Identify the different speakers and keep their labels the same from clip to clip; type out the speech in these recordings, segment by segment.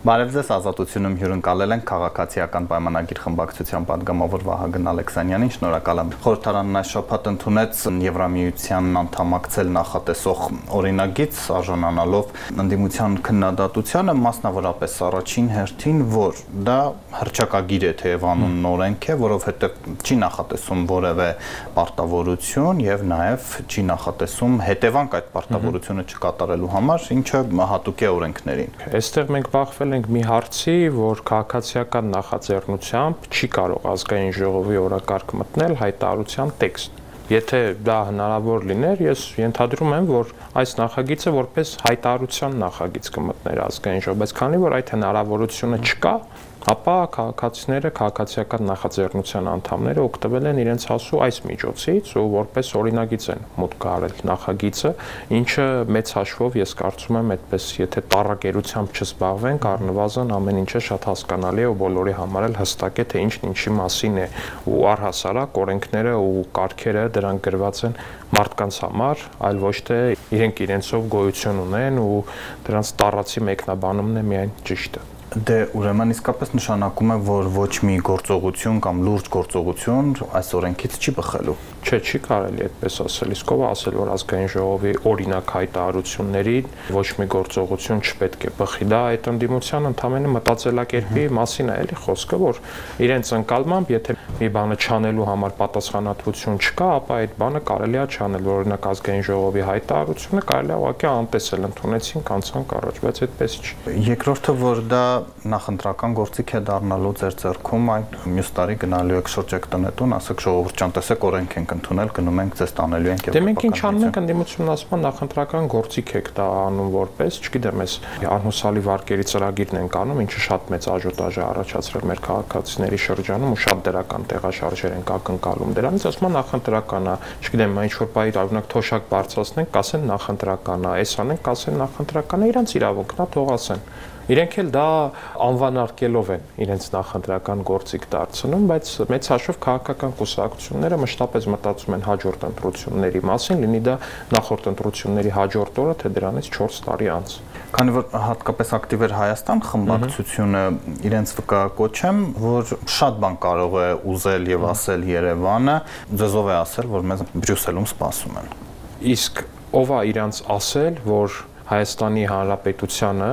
Speaker 1: Բարև ձեզ, Ազատությունում հյուրընկալել ենք քաղաքացիական պայմանագիր խմբակցության պատգամավոր Վահագն Ալեքսանյանին, շնորհակալ եմ։ Խորհրդարանն այս շաբաթ ընդունեց Եվրամիությանն անդամակցել նախատեսող օրինագիծ, արժանանալով ընդդիմության քննադատությանը, մասնավորապես առաջին հերթին, որ դա հռչակագիր է, թեև անունն օրենք է, որովհետև չի նախատեսում որևէ պարտավորություն եւ նաեւ չի նախատեսում հետևանք այդ պարտավորությունը չկատարելու համար, ինչը հատուկ է օրենքներին։
Speaker 2: Այստեղ մենք բախվել ենք մի հարցի, որ քաղաքացիական նախաձեռնությամբ չի կարող ազգային ժողովի օրակարգ մտնել հայտարարության տեքստ։ Եթե դա հնարավոր լիներ, ես ենթադրում եմ, որ այս նախագիծը որպես հայտարարության նախագիծ կմտներ ազգային ժողով, բայց քանի որ այդ հնարավորությունը չկա, ապա քաղաքացիները, քաղաքացիական նախաձեռնության անդամները օգտվել են իրենց հասու այս միջոցից ու որպես օրինագիծ են մուտք արել նախագիծը, ինչը մեծ հաշվով ես կարծում եմ այդպես, եթե տառակերությամբ չզբաղվենք, առնվազն ամեն ինչը շատ հասկանալի է ու բոլորի համար էլ հստակ է, թե ինչն ինչի մասին է ու առհասարակ օրենքները ու կարգերը դրանք գրված են մարդկանց համար, այլ ոչ թե իրենք իրենցով գոյություն ունեն ու դրանց տառացի մեկնաբանումն է միայն ճիշտը։
Speaker 1: Դե ուրեմն իսկապես նշանակում է, որ ոչ մի գործողություն կամ լուրջ գործողություն այս օրենքից չի բխելու։
Speaker 2: Չէ, չի կարելի այդպես ասել, իսկ ով ասել, որ ազգային ժողովի օրինակ հայտարարություններին ոչ մի գործողություն չպետք է բխի, դա այդ ընդդիմության ընդամենը մտածելակերպի մասին է էլի խոսքը, որ իրենց ընկալմամբ, եթե մի բանը չանելու համար պատասխանատվություն չկա, ապա այդ բանը կարելի է չանել, որ օրինակ ազգային ժողովի հայտարարությունը կարելի է ուղղակի անտեսել, ընդունեցին, կանցանք առաջ, բայց այդպես չի։
Speaker 1: Երկրորդը, որ դա նախընտրական գործիք է դառնալու ձեր ձեռքում, այդ մյուս տարի գնալու եք շրջեք տնետուն, ասեք ժողովուրդ ջան, տեսեք օրենք ենք ընդունել, գնում ենք ձեզ տանելու ենք
Speaker 2: եւ մենք ինչ անում ենք, ընդդիմությունն ասում է նախընտրական գործիք եք դա անում որպես, չգիտեմ, այս Արնուսալի վարկերի ծրագիրն ենք անում, ինչը շատ մեծ աժոտաժ է առաջացրել մեր քաղաքացիների շրջանում ու շատ դրական տեղաշարժեր ենք ակնկալում դրանից, ասում են նախընտրական է, չգիտեմ, ինչ որ բայ օրինակ թոշակ բարձրացնենք, կասեն նախընտրական է, այս անենք, կասեն նախընտրական է, իրանց իրավունքն է, թող ասեն։ Իրենք էլ դա անվանարկելով են իրենց նախընտրական գործիք դարձնում, բայց մեծ հաշվով քաղաքական կուսակցությունները մշտապես մտածում են հաջորդ ընտրությունների մասին, լինի դա նախորդ ընտրությունների հաջորդ օրը, թե դրանից 4 տարի անց։
Speaker 1: Քանի որ հատկապես ակտիվ էր Հայաստան խմբակցությունը, իրենց վկայակոչեմ, որ շատ բան կարող է ուզել եւ ասել Երևանը, ձեզով է ասել, որ մեզ Բրյուսելում սպասում են։
Speaker 2: Իսկ ով է իրանց ասել, որ Հայաստանի Հանրապետությանը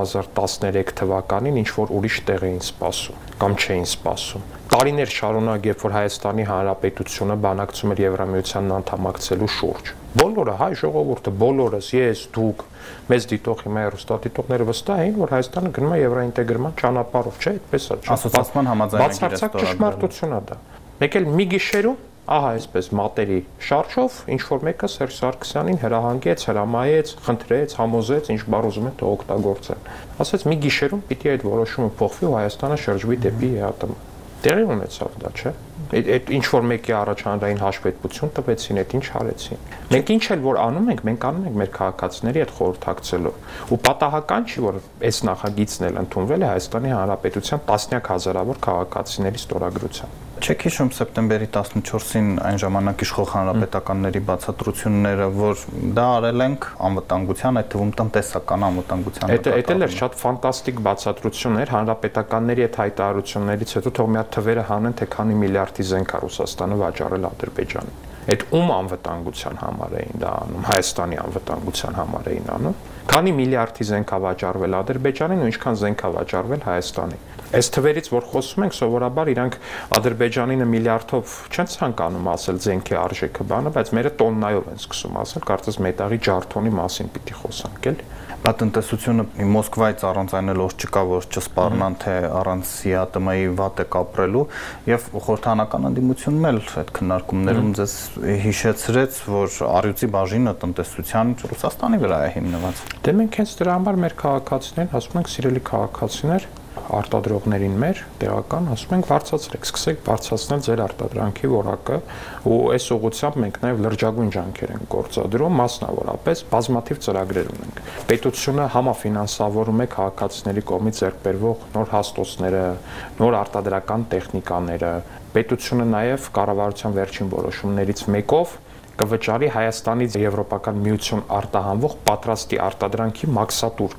Speaker 2: 2013 թվականին ինչ որ ուրիշ տեղ էին սպասում կամ չէին սպասում։ Տարիներ շարունակ, երբ որ Հայաստանի Հանրապետությունը բանակցում էր Եվրամիությանն անդամակցելու շուրջ։ Բոլորը հայ ժողովուրդը, բոլորս, ես, դուք, մեզ դիտող հիմա հեռուստադիտողները վստահ էին, որ Հայաստանը գնում է եվրոինտեգրման ճանապարհով, չէ՞, այդպես է։
Speaker 1: Ասոցիացիան համաձայնագիր է ստորագրել։
Speaker 2: Բացարձակ ճշմարտություն է դա։ Մեկ էլ մի գիշերում ահա այսպես մատերի շարժով ինչ որ մեկը Սերժ Սարգսյանին հրահանգեց, հրամայեց, խնդրեց, համոզեց, ինչ բառ ուզում են թող օգտագործեն։ Ասաց մի գիշերում պիտի այդ որոշումը փոխվի ու Հայաստանը շրջվի դեպի ԵԱՏՄ։ Տեղի ունեցավ դա, չէ՞։ Այդ ինչ որ մեկի առաջ հանրային հաշվետվություն տվեցին, այդ ինչ արեցին։ Մենք ինչ էլ որ անում ենք մեր քաղաքացիների հետ խորհրդակցելով։ Ու պատահական չի, որ այս նախագիծն էլ ընդունվել է Հայաստանի Հանրապետության տասնյակ հազարավոր քաղաքացիների ստորագրությամբ։
Speaker 1: Չեք հիշում սեպտեմբերի 14-ին այն ժամանակ իշխող հանրապետականների բացատրությունները, որ դա արել ենք անվտանգության, այդ թվում տնտեսական անվտանգության։
Speaker 2: Այդ էլ էր շատ ֆանտաստիկ բացատրություն էր հանրապետականների այդ հայտարարություններից հետո թող մի հատ թվերը հանեն, թե քանի միլիարդի զենք է Ռուսաստանը վաճառել Ադրբեջանին։ Այդ ում անվտանգության համար էին դա անում, Հայաստանի անվտանգության համար էին անում։ Քանի միլիարդի զենք է վաճառվել Ադրբեջանին ու ինչքան զենք է վաճառվել Հայաստանին։ Այս թվերից որ խոսում ենք, սովորաբար իրանք Ադրբեջանինը միլիարդով չեն ցանկանում ասել զենքի արժեքը բանը, բայց մերը տոննայով են սկսում ասել, կարծես մետաղի ջարդոնի մասին պիտի խոսանք, էլի։
Speaker 1: Բա տնտեսությունը Մոսկվայից առանց այնելով չկա, որ չսպառնան, թե առանց ԵԱՏՄ-ի վատ է կապրելու, եւ խորհրդանական ընդդիմությունն էլ այդ քննարկումներում ձեզ հիշեցրեց, որ առյուծի բաժինը տնտեսության Ռուսաստանի վրա է հիմնված։
Speaker 2: Դե մենք հենց դրա համար մեր քաղաքացիներին ասում ենք, սիրելի քաղաքացիներ, արտադրողներին մեր տեղական ասում ենք բարձրացրեք, սկսեք բարձրացնել ձեր արտադրանքի որակը ու այս ուղղությամբ մենք նաև լրջագույն ջանքեր ենք գործադրում, մասնավորապես բազմաթիվ ծրագրեր ունենք։ Պետությունը համաֆինանսավորում է քաղաքացիների կողմից ձեռք բերվող նոր հաստոցները, նոր արտադրական տեխնիկաները։ Պետությունը նաև կառավարության վերջին որոշումներից մեկով կվճարի Հայաստանից Եվրոպական միություն արտահանվող պատրաստի արտադրանքի մաքսատուրքը։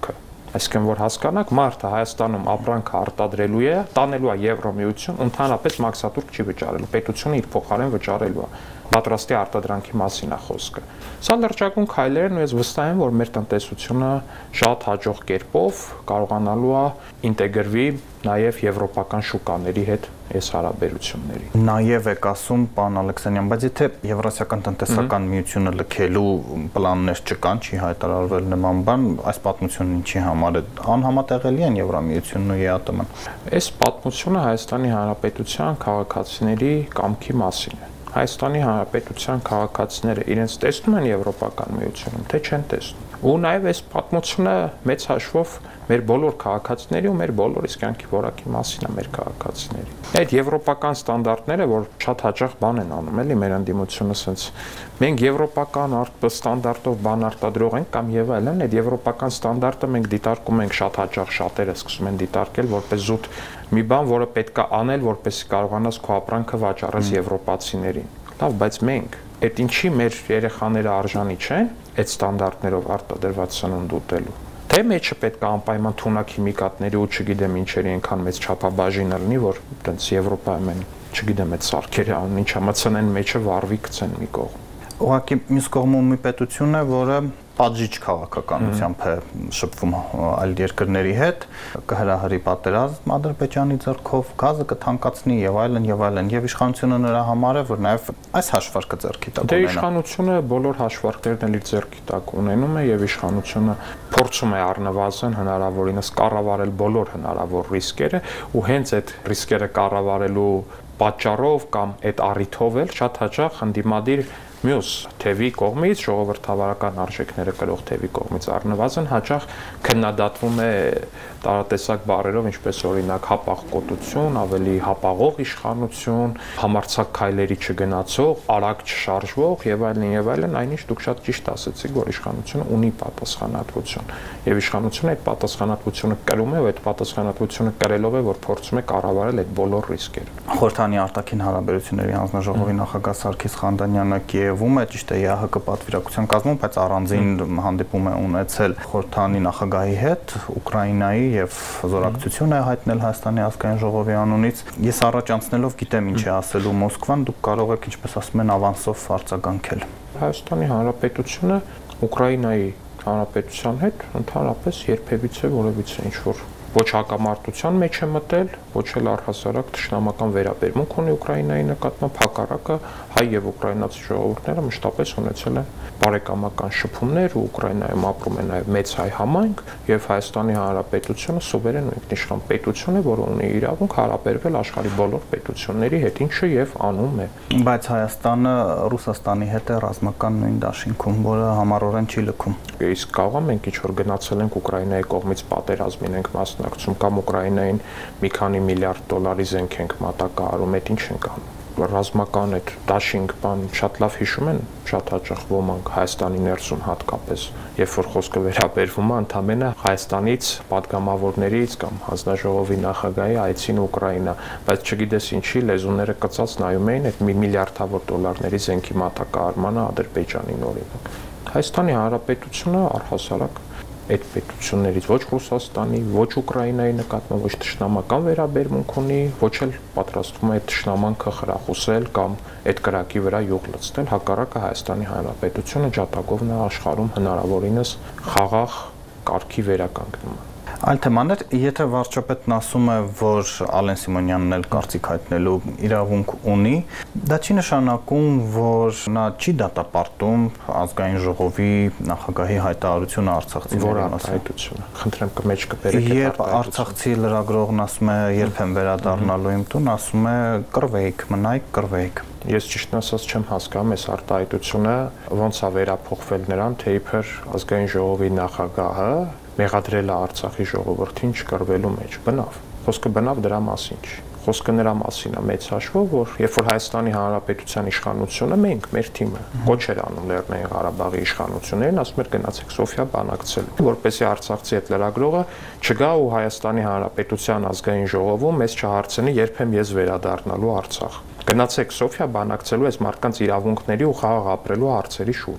Speaker 2: Այսինքն որ հասկանաք, մարդը Հայաստանում ապրանքը արտադրելու է, տանելու է Եվրոմիություն, ընդհանրապես մաքսատուրք չի վճարելու, պետությունը իր փոխարեն վճարելու է։ Պատրաստի արտադրանքի մասին է խոսքը։ Սա լրջագույն քայլեր են ու ես վստահ եմ, որ մեր տնտեսությունը շատ հաջող կերպով կարողանալու է ինտեգրվի նաև եվրոպական շուկաների հետ այս հարաբերությունների։
Speaker 1: Նաև եք ասում, պարոն Ալեքսանյան, բայց եթե Եվրասիական տնտեսական միությունը լքելու պլաններ չկան, չի հայտարարվել նման բան, այս պատմությունն ինչի համար է անհամատեղելի են Եվրամիությունն ու ԵԱՏՄ-ն։
Speaker 2: Այս պատմությունը Հայաստանի Հանրապետության քաղաքացիների կամքի մասին է։ Հայաստանի Հանրապետության քաղաքացիները իրենց տեսնում են Եվրոպական միությունում, թե չեն տեսնում։ Ու նաև այս պատմությունը մեծ հաշվով մեր բոլոր քաղաքացիների ու մեր բոլորիս կյանքի որակի մասին է մեր քաղաքացիների։ Այդ եվրոպական ստանդարտները, որ շատ հաճախ բան են անում, էլի մեր ընդդիմությունը ասենց մենք եվրոպական ստանդարտով բան արտադրող ենք կամ եւ այլն, այդ եվրոպական ստանդարտը մենք դիտարկում ենք շատ հաճախ, շատերը սկսում են դիտարկել որպես զուտ մի բան, որը պետք է անել, որպեսզի կարողանաս քո ապրանքը վաճառես եվրոպացիներին։ Լավ, բայց մենք այդ ինչի մեր երեխաները արժանի չեն այդ ստանդարտներով արտադրված սնունդ ուտելու։ Թե մեջը պետք է անպայման թունաքիմիկատների ու չգիտեմ ինչերի այնքան մեծ չափաբաժինը լինի, որ այտենց Եվրոպայում են, չգիտեմ այդ սարքերը անուն ինչա մցնեն մեջը վառվի գցեն մի կողմ։
Speaker 1: Ուղղակի մյուս կողմում մի պետություն է, որը պատժիչ քաղաքականությամբ է շփվում այլ երկրների հետ, կհրահրի պատերազմ Ադրբեջանի ձեռքով, գազը կթանկացնի եւ այլն եւ այլն, եւ իշխանությունը նրա համար է, որ նաեւ այս հաշվարկը ձեռքի տակ ունենա։
Speaker 2: Դե իշխանությունը բոլոր հաշվարկներն էլ իր ձեռքի տակ ունենում է եւ իշխանությունը փորձում է առնվազն հնարավորինս կառավարել բոլոր հնարավոր ռիսկերը ու հենց այդ ռիսկերը կառավարելու պատճառով կամ այդ առիթով էլ շատ հաճախ ընդդիմադիր մյուս թևի կողմից ժողովրդավարական արժեքները կրող թևի կողմից առնվազն հաճախ քննադատվում է տարատեսակ բառերով, ինչպես օրինակ հապաղկոտություն, ավելի հապաղող իշխանություն, համարձակ քայլերի չգնացող, արագ չշարժվող եւ այլն, այնինչ դուք շատ ճիշտ ասացիք, որ իշխանությունը ունի պատասխանատվություն եւ իշխանությունը այդ պատասխանատվությունը կրում է ու այդ պատասխանատվությունը կրելով է, որ փորձում է կառավարել այդ բոլոր ռիսկերը։
Speaker 1: Խորհրդանի արտաքին հարաբերությունների հանձնաժողովի նախագահ Սարգիս Խանդանյանը Կիևում է, ճիշտ է, ԵԱՀԿ պատվիրակության կազմում, բայց առանձին հանդիպում է ունեցել խորհրդանի նախագահի հետ, Ուկրաինայի եւ զորակցություն է հայտնել Հայաստանի ազգային ժողովի անունից։ Ես առաջ անցնելով գիտեմ ինչ է ասելու Մոսկվան, դուք կարող եք, ինչպես ասում են, ավանսով արձագանքել։
Speaker 2: Հայաստանի Հանրապետությունը Ուկրաինայի Հանրապետության հետ ընդհանրապես երբևիցե որևիցե ինչ-որ ոչ հակամարտության մեջ է մտել, ոչ էլ առհասարակ թշնամական վերաբերմունք ունի Ուկրաինայի նկատմամբ, հակառակը հայ եւ ուկրաինացի ժողովուրդները մշտապես ունեցել են բարեկամական շփումներ ու Ուկրաինայում ապրում է նաեւ մեծ հայ համայնք եւ Հայաստանի Հանրապետությունը սուվերեն ու ինքնիշխան պետություն է, որը ունի իրավունք հարաբերվել աշխարհի բոլոր պետությունների հետ, ինչը եւ անում է։
Speaker 1: Բայց Հայաստանը Ռուսաստանի հետ է ռազմական նույն դաշինքում, որը համառորեն չի լքում։
Speaker 2: Իսկ կարող ենք ինչ որ գնացել ենք Ուկրաինայի կողմից պատերազմին ենք մասնակցում կամ Ուկրաինային մի քանի միլիարդ դոլարի զենք ենք մատակարարում, այդ ինչ ենք անում։ Ռազմական այդ դաշինք բան շատ լավ հիշում են շատ հաճախ ոմանք Հայաստանի ներսում հատկապես, երբ որ խոսքը վերաբերվում է ընդամենը Հայաստանից падգամավորներից կամ հանձնաժողովի նախագահի այցին Ուկրաինա, բայց չգիտես ինչի լեզուները կծած նայում էին այդ միլիարդավոր դոլարների զենքի մատակարարմանը Ադրբեջանին օրինակ։ Հայաստանի Հանրապետությունը առհասարակ այդ պետություններից ոչ Ռուսաստանի, ոչ Ուկրաինայի նկատմամբ ոչ թշնամական վերաբերմունք ունի, ոչ էլ պատրաստվում է այդ թշնամանքը խրախուսել կամ այդ կրակի վրա յուղ լցնել, հակառակը Հայաստանի Հանրապետությունը ջատագովն է աշխարհում հնարավորինս խաղաղ կարգի վերականգնում։
Speaker 1: Այլ թեմաներ, եթե վարչապետն ասում է, որ Ալեն Սիմոնյանն էլ կարծիք հայտնելու իրավունք ունի, դա չի նշանակում, որ նա չի դատապարտում ազգային ժողովի նախագահի հայտարարությունը արցախցիների
Speaker 2: մասին։ Խնդրեմ կմեջ կբերեք։
Speaker 1: Երբ արցախցի լրագրողն ասում է, երբ եմ վերադառնալու իմ տուն, ասում է կռվեիք, մնայք, կռվեիք։
Speaker 2: Ես ճիշտն ասած չեմ հասկանում այս արտահայտությունը ոնց է վերափոխվել նրան, թե իբր ազգային ժողովի նախագահը մեղադրել է Արցախի ժողովրդին չկռվելու մեջ։ Բնավ։ Խոսքը բնավ դրա մասին չի։ Խոսքը նրա մասին է մեծ հաշվով, որ երբ որ Հայաստանի Հանրապետության իշխանությունը մենք, մեր թիմը կոչ էր անում Լեռնային Ղարաբաղի իշխանություններին, ասում էր գնացեք Սոֆիա բանակցելու, որպեսզի արցախցի այդ լրագրողը չգա ու Հայաստանի Հանրապետության ազգային ժողովում մեզ չհարցնի, երբ եմ ես վերադառնալու Արցախ։ Գնացեք Սոֆիա բանակցելու այս մարդկանց իրավունքների ու խաղաղ ապրելու հարցերի շուրջ։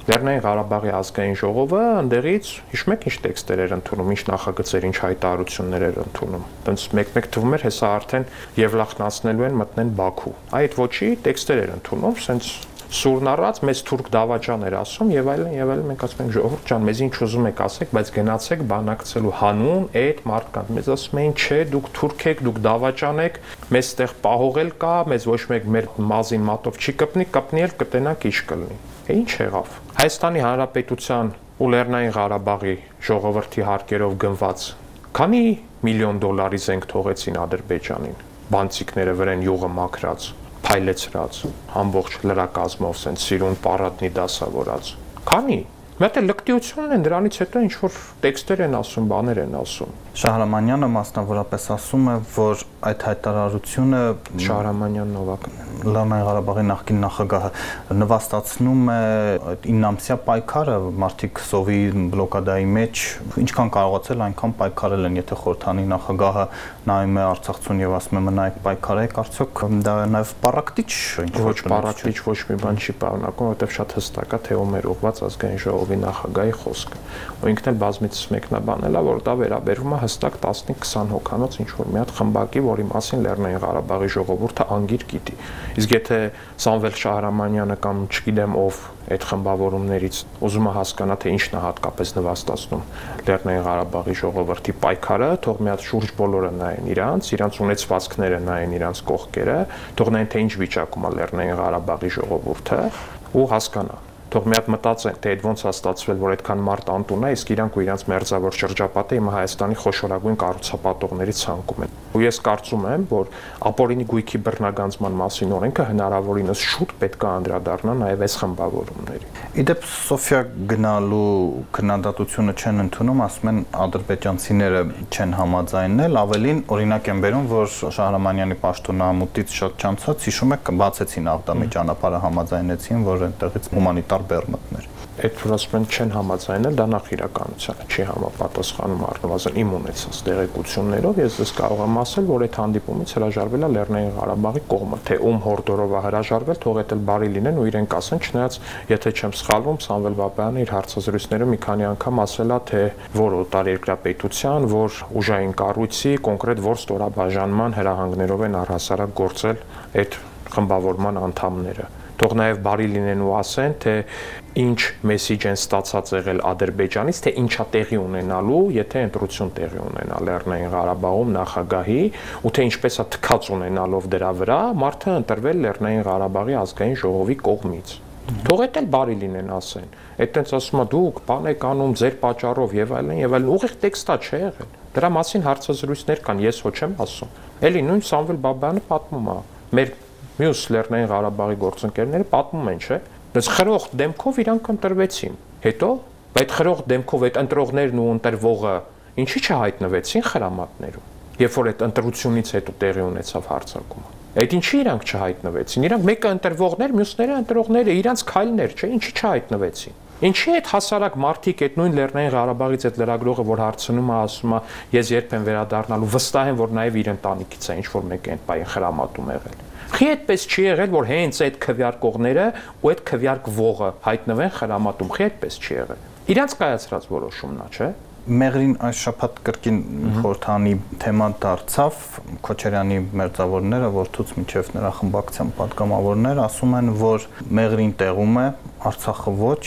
Speaker 2: Լեռնային Ղարաբաղի ազգային ժողովը ընդեղից հիշում եք ինչ տեքստեր էր ընդունում, ինչ նախագծեր, ինչ հայտարարություններ էր ընդունում։ Տենց մեկ-մեկ թվում էր, հեսա արդեն Եվլախնացնելու են մտնեն Բաքու։ Այդ ոչի տեքստեր էր ընդունում, սենց սուրն առած մեծ թուրք դավաճան էր ասում եւ այլն, մենք ասում ենք ժողովուրդ ջան, մեզ ինչ ուզում եք ասեք, բայց գնացեք բանակցելու հանուն այդ մարդկանց։ Մեզ ասում էին, չէ, դուք թուրք եք, դուք դավաճան եք, մեզ ստեղ պահողել կա, մեզ ոչ մեկ մեր մազին մատով չի կպնի էլ կտենանք ինչ կլինի։ Ինչ եղավ։ Հայաստանի Հանրապետության ու Լեռնային Ղարաբաղի ժողովրդի հարկերով գնված քանի միլիոն դոլարի զենք թողեցին Ադրբեջանին, բանցիկները վրան յուղը մաքրած, փայլեցրած, ամբողջ լրակազմով սենց սիրուն պարատնի դասավորած։ Քանի։ Մեկը լկտիությունն են, դրանից հետո ինչ որ տեքստեր են ասում, բաներ են ասում։
Speaker 1: Շահրամանյանը մասնավորապես ասում է, որ այդ հայտարարությունը
Speaker 2: Շահրամանյանն ովակ
Speaker 1: Լեռնային Ղարաբաղի նախկին նախագահը նվաստացնում է այդ 9-ամսյա պայքարը, մարդիկ սովի բլոկադայի մեջ ինչքան կարողացել այնքան պայքարել են, եթե խորհրդանի նախագահը նայում է Արցախցուն եւ ասում է մնայեք պայքարեք, արդյոք դա նաեւ պարակտիչ
Speaker 2: ոչ պարակտիչ ոչ մի բան չի պարունակում, որովհետեւ շատ հստակ է թե ում էր ուղված ազգային ժողովի նախագահի խոսքը։ Ու ինքն էլ բազմիցս մեկնաբանել է, որ դա վերաբերվում է հստակ 15-20 հոգանոց ինչ որ մի հատ խմբակի, որի մասին Լեռնային Ղարաբաղի ժողովուրդը անգիր գիտի։ Իսկ եթե Սամվել Շահրամանյանը կամ չգիտեմ ով այդ խմբավորումներից ուզում է հասկանա թե ինչն է հատկապես նվաստացնում Լեռնային Ղարաբաղի ժողովրդի պայքարը, թող մի հատ շուրջ բոլորը նայեն իրանց ունեցվածքները նայեն իրանց կողքերը, թող նայեն թե ինչ վիճակում է Լեռնային Ղարաբաղի ժողովուրդը ու հասկանա։ Թող մի հատ մտածեն, թե այդ ոնց է ստացվել, որ այդքան մարդ անտուն է, իսկ իրանք ու իրանք մերձավոր շրջապատը հիմա Հայաստանի խոշորագույն կառուցապատողների ցանկում են։ Ու ես կարծում եմ, որ ապօրինի գույքի բռնագանձման մասին օրենքը հնարավորինս շուտ պետք է անդրադառնա նաև այս խմբավորումների։
Speaker 1: Իդեպ Սոֆիա գնալու քննադատությունը չեն ընդունում, ասում են ադրբեջանցիները չեն համաձայնել, ավելին օրինակ են բերում, որ Շահրամանյանի պաշտոնամուտից շատ չանցած, հիշում եք, բացեցին Աղդամի ճանապարհը համաձայնեցին, որ այնտեղից հումանիտար բեռնատներ։
Speaker 2: Այդ որ ասում են չեն համաձայնել, դա նախ իրականությանը չի համապատասխանում առնվազն իմ ունեցած տեղեկություններով, ես դες կարող եմ ասել, որ այդ հանդիպումից հրաժարվել է Լեռնային Ղարաբաղի կողմը, թե ում հորդորով է հրաժարվել, թող այդ էլ բարի լինեն ու իրենք ասեն, չնայած եթե չեմ սխալվում, Սամվել Բաբայանը իր հարցազրույցներում մի քանի անգամ ասել է, թե որ օտարերկրապետության, որ ուժային կառույցի, կոնկրետ որ ստորաբաժանման հրահանգներով են առհասարակ գործել այդ խմբավորման անդամները։ Թող նաև բարի լինեն ու ասեն, թե ինչ մեսիջ են ստացած եղել Ադրբեջանից, թե ինչա տեղի ունենալու, եթե ընտրություն տեղի ունենա Լեռնային Ղարաբաղում նախագահի, ու թե ինչպես է թքած ունենալով դրա վրա, մարդը ընտրվել Լեռնային Ղարաբաղի ազգային ժողովի կողմից։ Թող էլ բարի լինեն ասեն։ Այդ տենց ասում է դուք բան եք անում ձեր պատճառով եւ այլն, ուղիղ տեքստա չէ եղել։ Դրա մասին հարցազրույցներ կան, ես ոչ եմ ասում։ Էլի նույն Սամվել Բաբայանը պատմում է։ Մեր մյուս Լեռնային Ղարաբաղի գործընկերները պատմում են, չէ՞։ Բայց խրող դեմքով իրանք ընտրվեցին։ Հետո այդ խրող դեմքով այդ ընտրողներն ու ընտրվողը ինչի՞ չհայտնվեցին խրամատներում, երբ որ այդ ընտրությունից հետո տեղի ունեցավ հարձակումը։ Այդ ինչի իրանք չհայտնվեցին։ Իրանք մեկը ընտրվողներ, մյուսները ընտրողները, իրանք քայլներ, չէ՞, ինչի չհայտնվեցին։ Ինչի այդ հասարակ մարդիկ այդ նույն Լեռնային Ղարաբաղից այդ լրագրողը որ հարցնում է, ասում է, ես երբ եմ վերադառնալու, վստահ եմ, որ նաև իր ընտանիքից է ինչ որ մեկը այդ բային խրամատում եղել։ Խի այդպես չի եղել, որ հենց այդ քվյարկողները ու այդ քվյարկվողը հայտնվեն խրամատում, խի այդպես չի եղել։ Իրանց կայացրած որոշումն է, չէ՞։
Speaker 1: Մեղրին այս շաբաթ կրկին խորհրդանի թեմա դարձավ, Քոչարյանի մերձավորները, Որդուց մինչև նրա խմբակցության պատգամավորները ասում են, որ Մեղրին տեղում է, Արցախը ոչ,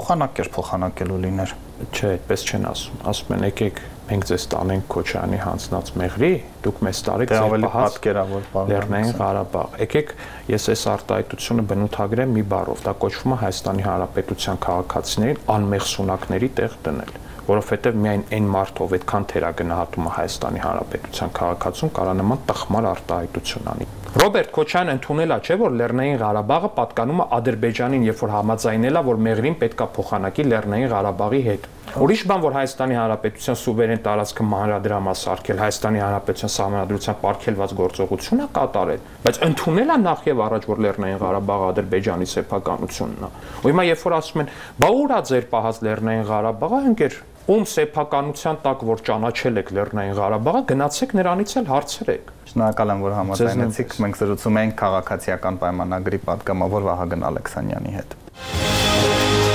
Speaker 1: փոխանակելու լիներ։
Speaker 2: Չէ, այդպես չեն ասում։ Ասում են եկեք մենք ձեզ տանենք Քոչարյանի հանձնած Մեղրի, դուք մեզ տարեք ձեր
Speaker 1: պատկերավոր
Speaker 2: Լեռնային Ղարաբաղ։ Եկեք ես այս արտահայտությունը բնութագրեմ մի բառով, դա կոչվում է Հայաստանի Հանրապետության քաղաքացիներին անմեղսունակների տեղ դնել, որովհետև միայն այն մարդով այդքան թերագնահատումը Հայաստանի Հանրապետության քաղաքացուն կարա նման տխմար արտահայտություն անի։ Ռոբերտ Քոչարյանը ընդունել է, չէ՞ որ Լեռնային Ղարաբաղը պատկանում է Ադրբեջանին, երբ որ համաձայնել է, որ Մեղրին պետք է փոխանակի Լեռնային Ղարաբաղի հետ։ Ուրիշ բան, որ Հայաստանի Հանրապետության սուվերեն տարածքը մանրադրամա սարքել, Հայաստանի Հանրապետության սահմանադրությամբ արգելված գործողություն է կատարել, բայց ընդունել է նախ եւ առաջ, որ Լեռնային Ղարաբաղը Ադրբեջանի սեփականությունն է։ Ու հիմա երբ որ ասում են, բա ուր է ձեր պահած Լեռնային Ղարաբաղը, ընկեր, ում սեփականության տակ որ ճանաչել եք Լեռնային Ղարաբաղը, գնացեք նրանից էլ հարցրեք։
Speaker 1: Շնորհակալ եմ, որ համաձայնեցիք։ Մենք զրուցում ենք քաղաքացիական պայմանագրի պատգամավոր Վահագն Ալեքսանյանի հետ։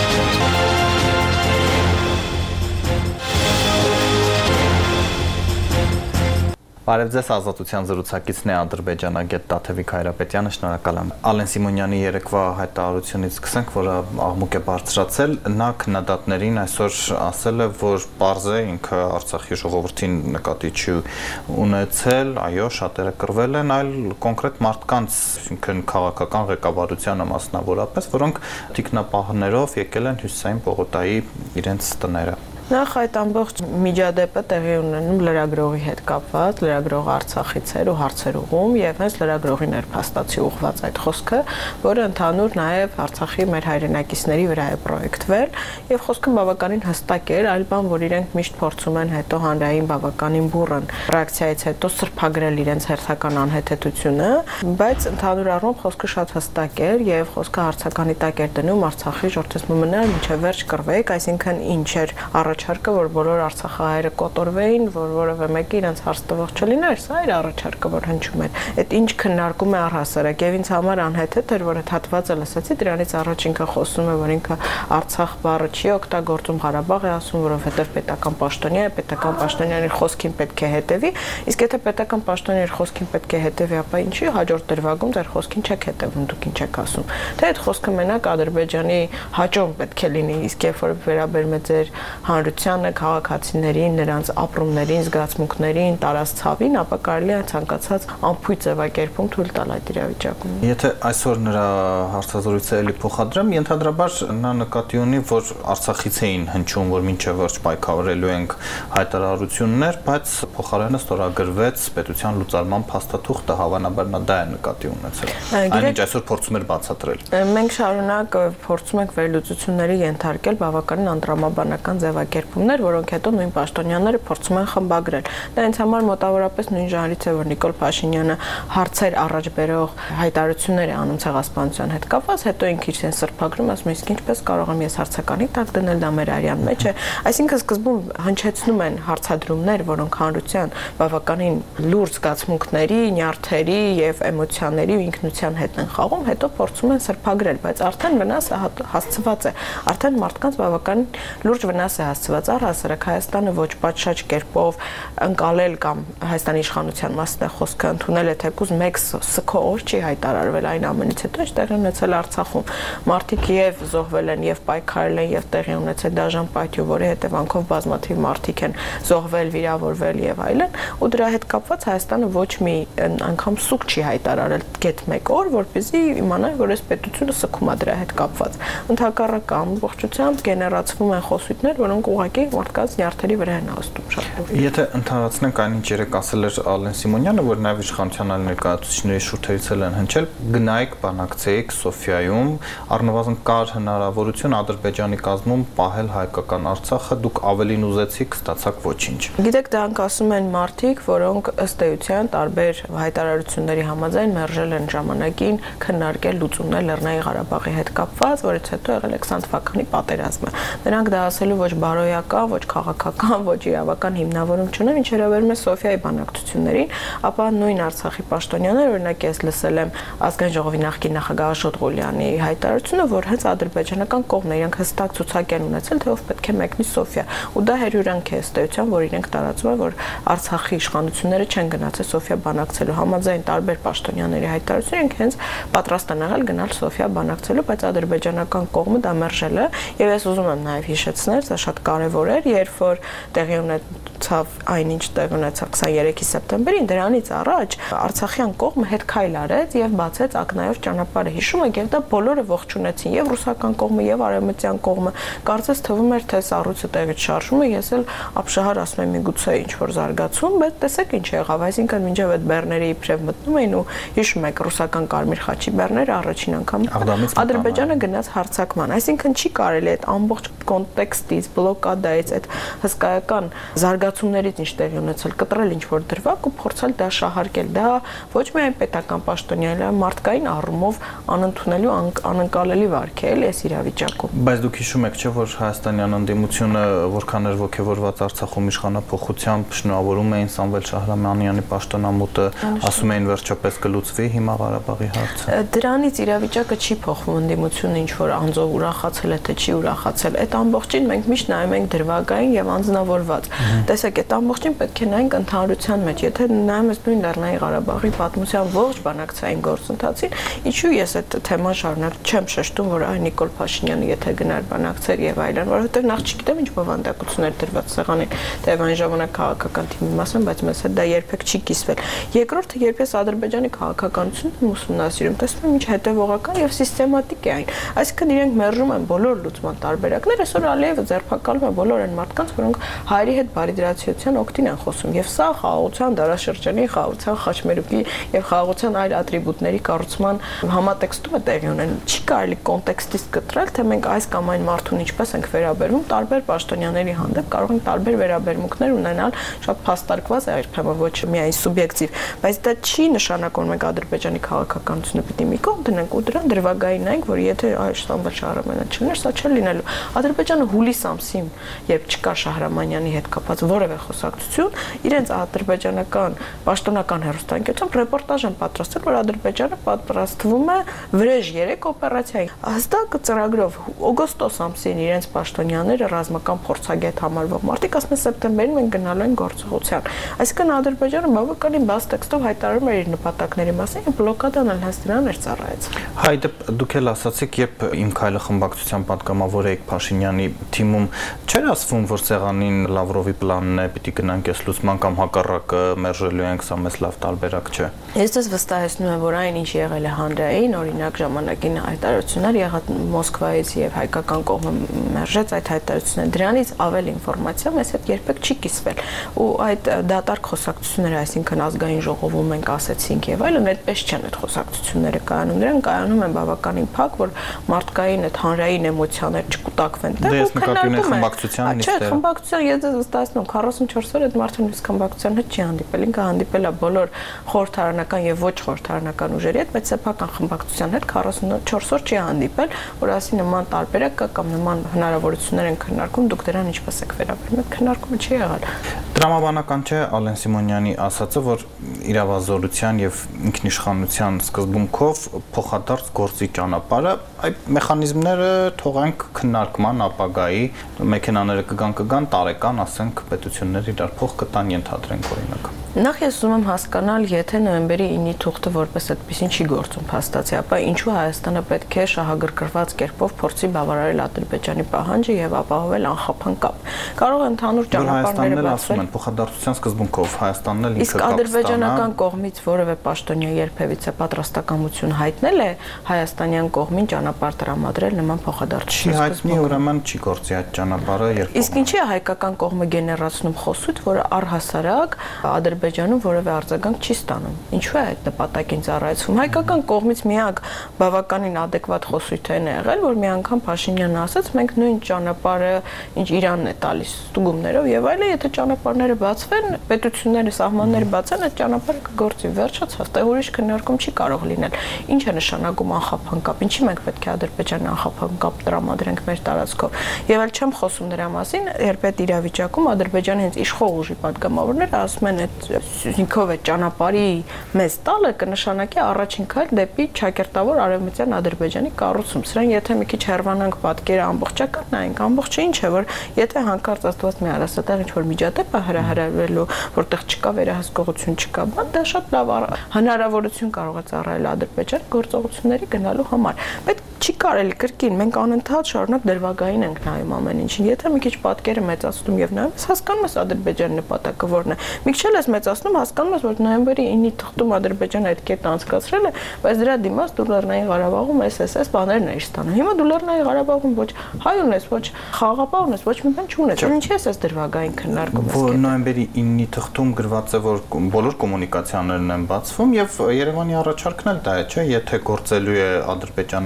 Speaker 1: Բարև ձեզ, Ազատության զրուցակիցն է ադրբեջանագետ Տաթևիկ Հայրապետյանը, շնորհակալ եմ։ Ալեն Սիմոնյանի երեկվա հայտարարությունից սկսենք, որը աղմուկ է բարձրացել, նա քննադատներին այսօր ասել է, որ պարզ է ինքը Արցախի ժողովրդին նկատի չի ունեցել, այո, շատերը կռվել են, այլ կոնկրետ մարդկանց, այսինքն քաղաքական ղեկավարությանը մասնավորապես, որոնք թիկնապահներով եկել են Հյուսիսային պողոտայի իրենց տները։
Speaker 3: Նախ այդ ամբողջ միջադեպը տեղի ունենում լրագրողի հետ կապված, լրագրողը Արցախից էր ու հարցեր ուղղում եւ հենց լրագրողին էր փաստացի ուղղված այդ խոսքը, որը ընդհանուր նաեւ Արցախի մեր հայրենակիցների վրա է պրոյեկտվել եւ խոսքը բավականին հստակ էր, այլ բան, որ իրենք միշտ փորձում են հետո հանրային բավականին բուռն ռեակցիայից հետո սրբագրել իրենց հերթական անհեթեթությունը, բայց ընդհանուր առմամբ խոսքը շատ հստակ էր եւ խոսքը հարցականի տակ էր դնում Արցախի ժողովրդի մնալ մինչեւ վերջ կռվեք, այսինքն ինչ էր առաջարկը, որ բոլոր արցախահայերը կոտորվեին, որ որևէ մեկը իրենց հարց տվող չլիներ, սա էր առաջարկը, որ հնչում էր։ Այդ ինչ քննարկում է առհասարակ եւ ինձ համար անհեթեթ էր, որ այդ հատվածը լսեցի, դրանից առաջ ինքը խոսում է, որ ինքը Արցախ բառը չի օգտագործում, Ղարաբաղ է ասում, որովհետեւ պետական պաշտոնյա է, պետական պաշտոնյանի խոսքին պետք է հետևի, իսկ եթե պետական պաշտոնյայի խոսքին պետք է հետևի, ապա ինչի հաջորդ դրվագում ձեր խոսքին չեք հետևում, դուք ինչ եք ասում։ Թե այդ խոսքը մենակ Ադրբեջանի հաճոն պետք է լինի, իսկ երբ որ վերաբերում է ձեր հանրությանը, քաղաքացիներին, նրանց ապրումներին, զգացմունքներին, տարած ցավին, ապա կարելի է ցանկացած անփույթ ձևակերպում թույլ տալ այդ իրավիճակում։
Speaker 1: Եթե այսօր նրա հարցազրույցը էլի փոխադրեմ, ենթադրաբար նա նկատի ունի, որ Արցախից էին հնչում, որ մինչև վերջ պայքարելու ենք հայտարարություններ, բայց փոխարենը ստորագրվեց պետության լուծարման փաստաթուղթը, հավանաբար նա դա է նկատի ունեցել։ Այնինչ այսօր փորձում էր բացատրել։
Speaker 3: Մենք շարունակ փորձում ենք վերլուծությունների ենթարկել բավականին անդրամաբանական ձևակերպումներ, որոնք հետո նույն պաշտոնյաները փորձում են խմբագրել։ Դա ինձ համար մոտավորապես նույն ժանրից է, որ Նիկոլ Փաշինյանը հարցեր առաջ բերող հայտարարություններ է անում ցեղասպանության հետ կապված, հետո ինքը իր սրբագրում ասում է, իսկ ինչպես կարող եմ ես հարցականի տակ դնել, դա մեր արյան մեջ է։ Այսինքն սկզբում հնչեցնում են հարցադրումներ, որոնք հանրության բավականին լուրջ զգացմունքների, նյարդերի եւ էմոցիաների ու ինքնության հետ են խաղում, հետո փորձում են սրբագրել, բայց արդեն վնասը հասցված է, արդեն մարդկանց բավականին լուրջ վնաս է հասցված առհասարակ Հայաստանը ոչ պատշաճ կերպով ընկալել կամ Հայաստանի իշխանության մասն է խոսքը ընդունել է թեկուզ մեկ սքո օր չի հայտարարվել այն ամենից հետո ինչ տեղի ունեցել Արցախում մարդիկ եւ զոհվել են եւ պայքարել են եւ տեղի ունեցել դաժան պայթյու, որի հետևանքով բազմաթիվ մարդիկ են զոհվել, վիրավորվել եւ այլն, ու դրա հետ կապված Հայաստանը ոչ մի անգամ սուկ չի հայտարարել գեթ մեկ օր, որպեսզի իմանա, որ այս պետությունը սքում է դրա հետ կապված։ Ընդհակառակը ամբողջությամբ գեներացվում են խոսույթներ, որոնք ուղղակի մարդկանց նյարդերի վրա են հաստում շատ լուրջ։
Speaker 1: Եթե ընդհանրացնենք այն ինչ երեք ասել էր Ալեն Սիմոնյանը, որ նաև իշխանության այլ ներկայացուցիչների շուրթերից են հնչել, գնայիք բանակցեիք Սոֆիայում, առնվազն կար հնարավորություն Ադրբեջանի կազմում պահել հայկական Արցախը, դուք ավելին ուզեցիք, ստացաք ոչինչ։
Speaker 3: Գիտեք, դրանք ասում են մարդիկ, որոնք ըստ էության տարբեր հայտարարությունների համաձայն մերժել են ժամանակին քննարկել լուծումներ Լեռնային Ղարաբաղի հետ կապված, որից հետո եղել է 20 թվականի պատերազմը։ Նրանք դա ասելու ոչ բարոյական, ոչ քաղաքական, ոչ իրավական հիմնավորում չունեն, ինչ վերաբերում է Սոֆիայի բանակցություններին, ապա նույն Արցախի պաշտոնյաները, օրինակ ես լսել եմ ազգային ժողովի նախկին նախագահ Աշոտ Ղուլյանի հայտարարությունը, որ հենց ադրբեջանական կողմն է, իրենք հստակ ցուցակ են ունեցել, թե ով պետք է մեկնի Սոֆիա, ու դա հերյուրանք է ըստ էության, որ իրենք տարածում են, որ Արցախի իշխանությունները չեն գնացել Սոֆիա բանակցելու, համաձայն տարբեր պաշտոնյաների հայտարարություն, իրենք հենց պատրաստ են եղել գնալ Սոֆիա բանակցելու, բայց ադրբեջանական կողմը դա մերժել է, եւ ես ուզում եմ նաեւ հիշեցնել, դա շատ կարեւոր էր, երբ որ տեղի ունեցավ այնինչ տեղի ունեցավ 23 սեպտեմբերին, դրանից առաջ Արցախյան կողմը հետ քայլ արեց եւ բացեց ակնայով ճանապարհը։ Հիշում եք, եւ դա բոլորը ողջունեցին, եւ ռուսական կողմը, եւ արևմտյան կողմը։ Կարծես թվում էր, թե սառույցը տեղից շարժում է, ես էլ ապշահար ասում եմ, միգուցե ինչ որ զարգացում, բայց տեսեք ինչ եղավ, այսինքն մինչեւ այդ բեռները իբրև մտնում էին ու հիշում եք ռուսական կարմիր խաչի բեռները առաջին անգամ Ադրբեջանը գնաց հարձակման, այսինքն չի կարելի այդ ամբողջ կոնտեքստից, բլոկադայից, այդ հսկայական զարգացում զարգացումներից ինչ տեղի ունեցել, կտրել ինչ որ դրվագ ու փորձել դա շահարկել։ Դա ոչ միայն պետական պաշտոնյա, այլ մարդկային առումով անընդունելի ու անկալելի վարք է, էլի այս իրավիճակում։
Speaker 1: Բայց դուք հիշում եք, չէ՞, որ հայաստանյան ընդդիմությունը որքան էր ողջևորված Արցախում իշխանափոխությամբ, շնորհավորում էին Սամվել Շահրամանյանի պաշտոնամուտը, ասում էին վերջապես կլուծվի հիմա Ղարաբաղի հարցը։
Speaker 3: Դրանից իրավիճակը չի փոխվում, ընդդիմությունը ինչ որ անձով ուրախացել է, թե չի ուրախացել։ Այդ ամբողջին մենք միշտ նայում ենք դրվագային եւ անձնավորված։ Տեսեք, այդ ամբողջին պետք է նայենք ընդհանրության մեջ։ Եթե նայում ես նույն Լեռնային Ղարաբաղի պատմության ողջ բանակցային գործընթացին, ինչու ես այդ թեման շարունակ չեմ շեշտում, որ այ Նիկոլ Փաշինյանը եթե գնար բանակցեր եւ այլն, որովհետեւ նախ չգիտեմ ինչ բովանդակություններ դրված սեղանին, դեռ այն ժամանակ քաղաքական թիմի մաս եմ, բայց մեզ հետ դա երբեք չի կիսվել։ Երկրորդը, երբ ես Ադրբեջանի քաղաքականությունն ուսումնասիրում, տեսնում եմ ինչ հետևողական եւ սիստեմատիկ է այն։ Այսինքն իրենք մերժում են բոլոր լուծման տարբերակները, այսօր Ալիևը ձերբակալում է բոլոր այն մարդկանց, որոնք հայերի հետ բարիդրացիության օգտին են խոսում, եւ սա խաղաղության դարաշրջանի, խաղաղության խաչմերուկի եւ խաղաղության այլ ատրիբուտների կառուցման համատեքստում է տեղի ունենում։ Չի կարելի կոնտեքստից կտրել, թե մենք այս կամ այն մարդուն ինչպես ենք վերաբերվում, տարբեր պաշտոնյաների հանդեպ կարող ենք տարբեր վերաբերմունքներ ունենալ, շատ փաստարկված է երբեմն ոչ միայն սուբյեկտիվ, բայց դա չի նշանակում մենք Ադրբեջանի քաղաքականությունը պիտի մի կողմ դնենք ու դրան դրվագային նայենք, որ եթե Սամվել Շահրամանյանը չլիներ, սա չէր լինելու։ Ադրբեջանը հուլիս ամսին, երբ չկա Շահրամանյանի հետ կապված որևէ խոսակցություն, իրենց ադրբեջանական պաշտոնական հեռուստաընկերությամբ ռեպորտաժ են պատրաստել, որ Ադրբեջանը պատրաստվում է վրեժ 3 օպերացիայի։ Հստակ ծրագրով օգոստոս ամսին իրենց պաշտոնյաները ռազմական փորձագետ համարվող մարդիկ ասում են սեպտեմբերին մենք գնալու ենք գործողության։ Այսինքն Ադրբեջանը բավականին բաց տեքստով հայտարարում է իր նպատակների մասին, բլոկադան էլ հենց դրան էր ծառայեցել։
Speaker 1: Հայ դուք էլ ասացիք, երբ Իմ քայլը խմբակցության պատգամավոր եք Փաշինյանի թիմում, չէր ասվում, որ սեղանին Լավրովի պլանն է, պիտի գնանք այս լուսման կամ հակառակը մերժելու ենք, սա մեծ լավ տարբերակ չէ։
Speaker 3: Ես դες վստահեցնում եմ, որ այն ինչ եղել է հանրային, օրինակ ժամանակին հայտարարություններ եղած Մոսկվայից եւ հայկական կողմը մերժեց այդ հայտարարությունները, դրանից ավելի ինֆորմացիա մեզ հետ երբեք չի կիսվել։ Ու այդ դատարկ խոսակցությունները, այսինքն ազգային ժողովում ենք ասեցինք եւ այլն, այդպես չեն այդ խոսակցությունները կայանում, նրանք կայանում են բավականին փակ, որ մարդկային այդ հանրային էմոցիաներ չկուտակվեն տեղ ու քննարկում են։ Չէ, խմբակցության ես դες վստահեցնում 44 օր այդ մարդուն իսկ խմբակցության հետ չի հանդիպել, ինքը հանդիպել է բոլոր խորհրդարանական եւ ոչ խորհրդարանական ուժերի հետ, բայց սեփական խմբակցության հետ 44 օր չի հանդիպել, որ ասի նման տարբերակ կա կամ նման հնարավորություններ են քննարկում, դուք դրան ինչպես եք վերաբերվում, քննարկումը չի եղել։
Speaker 1: Տրամաբանական չէ Ալեն Սիմոնյանի ասածը, որ իրավազորության եւ ինքնիշխանության սկզբունքով փոխադարձ գործի ճանապարհը, այդ մեխանիզմները թողանք քննարկման ապագայի, մեքենաները կգան տարեկան, ասենք պետություններ իրար փող կտան, ենթադրենք օրինակ։
Speaker 3: Նախ ես ուզում եմ հասկանալ, եթե նոյեմբերի 9-ի թուղթը որպես այդպեսին չի գործում փաստացի, ապա ինչու Հայաստանը պետք է շահագրգռված կերպով փորձի բավարարել Ադրբեջանի պահանջը եւ ապահովել անխափան կապ։ Կարող է ընդհանուր ճանապարհները բացվել
Speaker 1: փոխադարձության սկզբունքով Հայաստանն էլ ինքը
Speaker 3: իսկ ադրբեջանական կողմից որևէ պաշտոնյա երբևիցե պատրաստակամություն հայտնել է հայաստանյան կողմին ճանապարհ տրամադրել նման փոխադարձության
Speaker 1: սկզբունքով։ Չի հայտնի, ուրեմն չի գործի այդ ճանապարհը երկու։
Speaker 3: Իսկ ինչի է հայկական կողմը գեներացնում խոսույթ, որը առհասարակ Ադրբեջանում որևէ արձագանք չի ստանում։ Ինչու է այդ նպատակին ծառայեցվում։ Հայկական կողմից միակ բավականին adekvat խոսույթ է եղել, որ մի անգամ Փաշինյանը ասաց, մենք նույն ճանապարհը, ինչ Իրանն է տալիս ստուգումներով եւ այլն, եթե ճանապարհները բացվեն, պետությունները սահմանները բացեն, այդ ճանապարհը կգործի։ Վերջացավ, տեղ ուրիշ քննարկում չի կարող լինել։ Ինչ է նշանակում անխափան կապ։ Ինչի մենք պետք է Ադրբեջանը անխափան կապ տրամադրենք մեր տարածքով։ Եվ այլ չեմ խոսում նրա մասին, երբ այդ իրավիճակում Ադրբեջանի հենց իշխող ուժի պատգամավորները ասում են այդ Զինքով է ճանապարհի մեծ տալը կնշանակի առաջին քայլ դեպի ճակերտավոր արևմտյան Ադրբեջանի կառուցում։ Սրան եթե մի քիչ հեռվանանք պատկերը ամբողջական նայենք, ամբողջը ինչ է, որ եթե հանկարծ Աստված մի արասատեղ ինչ որ միջադեպ է հրահրվելու, որտեղ չկա վերահսկողություն, չկա բան, դա շատ լավ հնարավորություն կարող է ծառայել Ադրբեջան գործողությունների գնալու համար։ Պետք չի կարելի կրկին, մենք անընդհատ շարունակ դրվագային ենք նայում ամեն ինչին։ Եթե մի քիչ պատկերը մեծացնում եւ նայում, հասկանում ես Ադրբեջանի նպատակը որն է։ Մի քիչ էլ մեծացնում, հասկանում ես, որ նոյեմբերի 9-ի թղթում Ադրբեջանը այդ կետը անցկացրել է, բայց դրա դիմաց դու Լեռնային Ղարաբաղում այս բաներն էիր ստանում։ Հիմա դու Լեռնային Ղարաբաղում ոչ հայ ունես, ոչ խաղաղապահ ունես, ոչ մի բան չունես։ Ինչի՞ ես դրվագային քննարկում ես։
Speaker 1: Որ նոյեմբերի 9-ի թղթում գրված է, որ բոլոր կոմունիկացիաներն են բացվում եւ Երևանի առաջարկն էլ դա է, չէ՞, եթե գործելու է Ադրբեջան Նախիջևան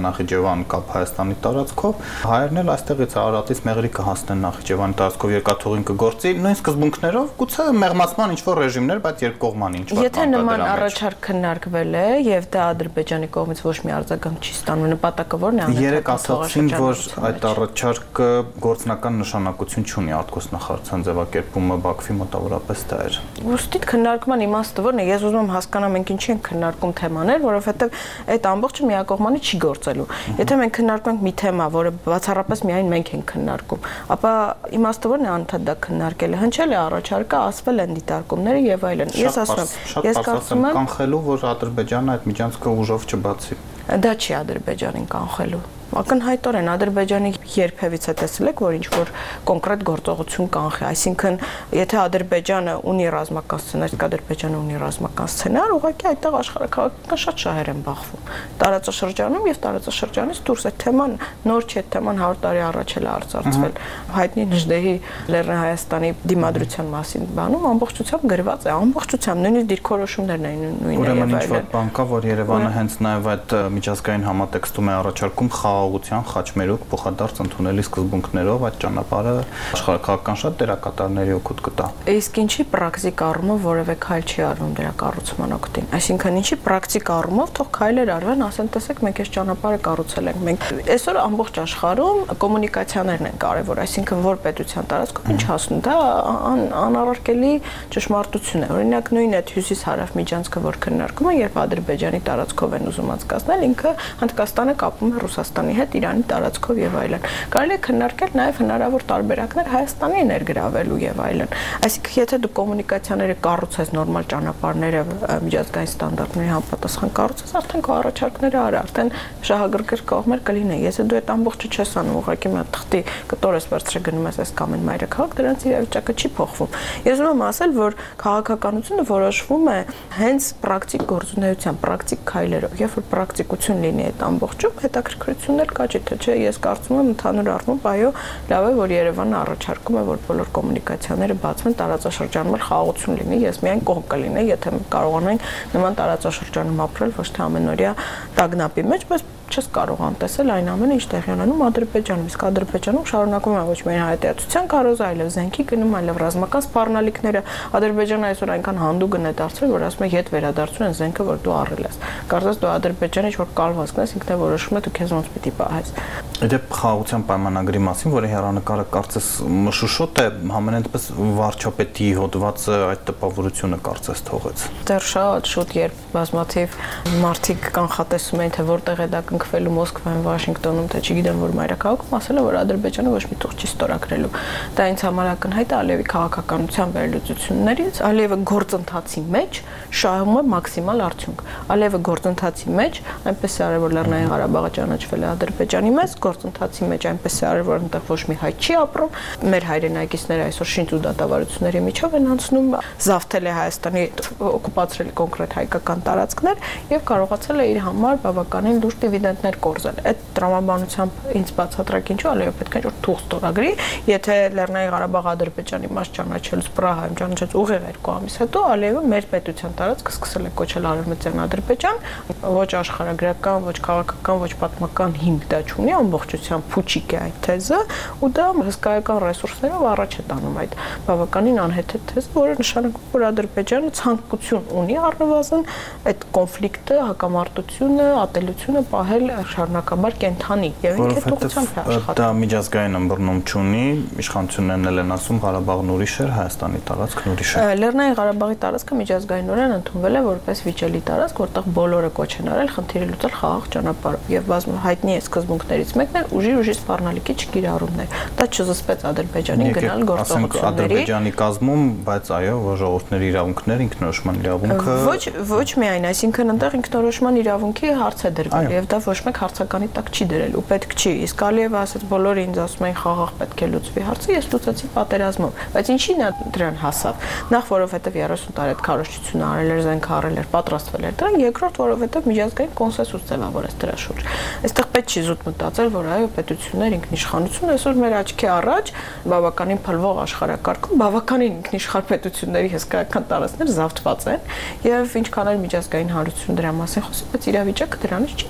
Speaker 1: Նախիջևան կապ Հայաստանի տարածքով, հայերն էլ այստեղից Արարատից Մեղրի կհասնեն Նախիջևանի տարածքով երկաթուղին կգործի, նույն սկզբունքներով, գուցե մեղմացման ինչ-որ ռեժիմներ, բայց երկկողմանի ինչ-որ
Speaker 3: Եթե նման առաջարկ քննարկվել է եւ դա Ադրբեջանի կողմից ոչ մի արձագանք չի ստանում, նպատակը ո՞րն է?
Speaker 1: Երեք ասացին, որ այդ առաջարկը գործնական նշանակություն չունի, արտգործնախարարության ձևակերպումը Բաքվի մոտավորապես դա էր։
Speaker 3: Ոստի քննարկման իմաստը ո՞րն է? Ես ուզում եմ հասկանամ մենք ինչի ենք քննարկում թեմաներ, որովհետեւ այդ ամբողջը միակողմանի չի գործելու։ Եթե մենք քննարկում ենք մի թեմա, որը բացառապես միայն մենք ենք քննարկում, ապա իմաստը ո՞րն է անդադ դա քննարկելը։ Հնչել է առաջարկը, ասվել են դիտարկումները եւ այլն։ Ես ասում եմ, ես կարծում եմ
Speaker 1: կանխելու, որ Ադրբեջանը այդ միջանցքը ուժով չբացի։
Speaker 3: Դա չի Ադրբեջանին կանխելու։ Ակնհայտորեն Ադրբեջանի երբևիցե տեսել եք, որ ինչ-որ կոնկրետ գործողություն կանխի, այսինքն եթե Ադրբեջանը ունի ռազմական սցենար, իսկ Ադրբեջանը ունի ռազմական սցենար, ուղղակի այդտեղ աշխարհաքաղաքական շատ շահեր են բախվում։ Տարածաշրջանում եւ տարածաշրջանից դուրս այդ թեման նոր չէ, թեման 100 տարի առաջ էլ արծարծվել։ Հայտնի Նժդեհի Լեռնային Հայաստանի դիմադրության մասին բանում ամբողջությամբ գրված է, ամբողջությամբ նույնիսկ դիրքորոշումներն են նույնն։
Speaker 1: Ուրեմն ինչ-որ բան կա, որ Երևանը հենց նաեւ այդ միջազգային համատեքստում է առաջարկում խաղաղության խաչմերուկ փոխադարձ ընդունելի սկզբունքներով այդ ճանապարհը աշխարհաքաղաքական շատ դերակատարների օգուտ կտա։ Իսկ
Speaker 3: ինչի պրակտիկ առումով որևէ քայլ չի արվում դրա կառուցման օգտին։ Այսինքն ինչի պրակտիկ առումով թող քայլեր արվեն, ասեն տեսեք մենք այս ճանապարհը կառուցել ենք։ Մենք այսօր ամբողջ աշխարհում կոմունիկացիաներն են կարևոր, այսինքն որ պետության տարածքով ինչ հասնում, դա անառարկելի ճշմարտություն է։ Օրինակ նույն այդ հյուսիս-հարավ միջանցքը, որ քննարկում են, երբ Ադրբեջանի տարածքով են ուզում անցկացնել, ինքը Հնդկաստանը կապում է Ռուսաստանի հետ, Իրանի տարածքով եւ այլն։ Կարելի է քննարկել նաեւ հնարավոր տարբերակներ Հայաստանի ներգրավելու եւ այլն։ Այսինքն եթե դու կոմունիկացիաները կառուցես նորմալ ճանապարհները միջազգային ստանդարտների համապատասխան կառուցես, արդեն քո առաջարկները արա, արդեն շահագրգիռ կողմեր կլինեն։ Եթե դու այդ ամբողջը չես անում, ուղղակի մի թղթի կտորես վերցրե գնում ես այս կամ այն մայրաքաղաք, դրանց իրավիճակը չի փոխվում։ Ես ուզում եմ ասել, որ քաղաքականությունը որոշվում է հենց պրակտիկ գործունեությամբ, պրակտիկ քայլերով։ Երբ որ պրակտիկություն լինի այդ ամբողջում, հետաքրքրություններ կա, թե չէ, ես կարծում եմ ընդհանուր առմամբ, այո, լավ է, որ Երևանը առաջարկում է, որ բոլոր կոմունիկացիաները բացվեն, տարածաշրջանում էլ խաղաղություն լինի։ Ես միայն կողմ կլինեի, եթե կարողանանք նման տարածաշրջանում ապրել, ոչ թե ամենօրյա տագնապի մեջ, բայց չես կարող անտեսել այն ամենը, ինչ տեղի ունենում Ադրբեջանում, իսկ Ադրբեջանում շարունակում է ոչ միայն հայտարարության քարոզը, այլև զենքի գնում, այլև ռազմական սպառնալիքները։ Ադրբեջանը այսօր այնքան հանդուգն է դարձել, որ ասում է հետ վերադարձում են զենքը, որ դու առել ես։ Կարծես դու Ադրբեջանի ինչ-որ կալվածքն ես, ինքն է որոշում է դու քեզ ոնց պիտի պահես։
Speaker 1: Դեպ խաղաղության պայմանագրի մասին, որի հեռանկարը կարծես մշուշոտ է, համենայնպես վարչապետի հոդվածը այդ տպավորությունը կարծես թողեց։
Speaker 3: Դեռ շատ շուտ, երբ բազմաթիվ մարդիկ կանխատեսում են, թե որտեղ է դա կնքվելու Մոսկվայում, Վաշինգտոնում, թե չգիտեմ որ մայրաքաղաքում, ասել է, որ Ադրբեջանը ոչ մի թող չի ստորագրելու։ Դա ինձ համար ակնհայտ է Ալիևի քաղաքականության վերլուծություններից, Ալիևը գործընթացի մեջ շահում է մաքսիմալ արդյունք։ Ալիևը գործընթացի մեջ այնպես է արել, որ Լեռնային Ղարաբաղը ճանաչվել է Ադրբեջանի մեջ, գործընթացի մեջ այնպես է արել, որ այնտեղ ոչ մի հայ չի ապրում։ Մեր հայրենակիցները այսօր շինչ ու դատավարությունների միջով են անցնում, զավթել է Հայաստանի օկուպացրել կոնկրետ հայկական տարածքներ եւ կարողացել է իր համար բավականին լուրջ դիվիդենդներ կորզել։ Այդ տրամաբանությամբ ինձ բացատրակ ինչու Ալիևը պետք է թող ստորագրի, եթե Լեռնային Ղարաբաղը Ադրբեջանի մաս ճանաչելուց Պրահայում ճանաչեց ուղիղ 2 ամիս հետո, Ալիևը մեր պետության տարածքը սկսել է կոչել Արևմտյան Ադրբեջան, ոչ աշխարհագրական, ոչ քաղաքական, ոչ պատմական հիմք դա չունի, ամբողջությամբ փուչիկ է այդ թեզը, ու դա հսկայական ռեսուրսներով առաջ է տանում այդ բավականին անհեթեթ թեզը, որը նշանակում որ Ադրբեջանը ցանկություն ունի առնվազն այդ կոնֆլիկտը, հակամարտությունը, ատելությունը պահել շարունակաբար կենթանի եւ ինքը թողությամբ է աշխատում։
Speaker 1: Դա միջազգային ըմբռնում չունի, իշխանություններն են ասում Ղարաբաղն ուրիշ է, Հայաստանի տարածքն ուրիշ է։
Speaker 3: Լեռնային Ղարաբաղի տարածքը միջազգայինորեն ընդունվել է որպես վիճելի տարածք, որտեղ բոլորը կոչ են արել խնդիրը լուծել խաղաղ ճանապարհով եւ հայտնի է սկզբունքներից մեկն էր ուժի սպառնալիքի չկիրառումներ։ Դա չզսպեց Ադրբեջանին գնալ գործողությունների։
Speaker 1: Ադրբեջանի կազմում, բայց այո, որ ժողովուրդների իրավունքներ, ինքնորոշման իրավունքը
Speaker 3: ոչ միայն, այսինքն այնտեղ ինքնորոշման իրավունքի հարց է դրվել եւ դա ոչ մեկ հարցականի տակ չի դրել ու պետք չի։ Իսկ Ալիևը ասաց բոլորը ինձ ասում են խաղաղ պետք է լուծվի հարցը, ես լուծեցի պատերազմով, բայց ինչի՞ նա դրան հասավ։ Նախ որովհետեւ 30 տարի այդ քարոզչությունը արել էր, զենք առել էր, պատրաստվել էր դրան, երկրորդ որովհետեւ միջազգային կոնսենսուս ձևավորեց դրա շուրջ։ Այստեղ պետք չի զուտ մտածել, որ այո, պետություններ, ինքնիշխանություն, այսօր մեր աչքի առաջ բավականին փլվող աշխարհակարգում բավականին ինքնիշխան պետությունների հսկայական տարածքներ զավթված են եւ ինչքան էլ միջազգային հանրություն դրա մասին խոսում, բայց իրավիճակը դրանից չի փոխվում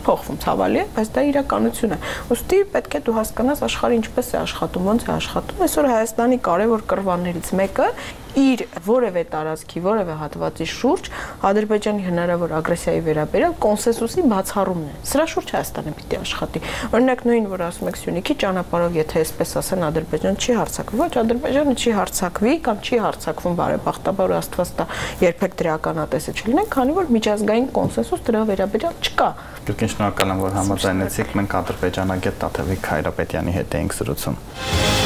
Speaker 3: ցավալի է, բայց դա իրականություն է։ Ոստի պետք է դու հասկանաս աշխարհը ինչպես է աշխատում, ոնց է աշխատում։ Այսօր Հայաստանի կարևոր կռվաներից մեկը իր որևէ տարածքի, որևէ հատվածի շուրջ Ադրբեջանի հնարավոր ագրեսիայի վերաբերյալ կոնսենսուսի բացառումն է։ Սրա շուրջ Հայաստանը պիտի աշխատի։ Օրինակ նույն, որ ասում եք Սյունիքի ճանապարհով, եթե այսպես ասեն, Ադրբեջան չի հարձակվի, ոչ, Ադրբեջանը չի հարձակվի կամ չի հարձակվում բարեբախտաբար ու Աստված տա երբեք դրականատեսը չլինեն, քանի որ միջազգային կոնսենսուս դրա վերաբերյալ չկա։
Speaker 1: Շնորհակալ եմ, որ համաձայնեցիք, մենք ադրբեջանագետ Տաթևիկ Հայրապետյանի հետ էինք զրուցում։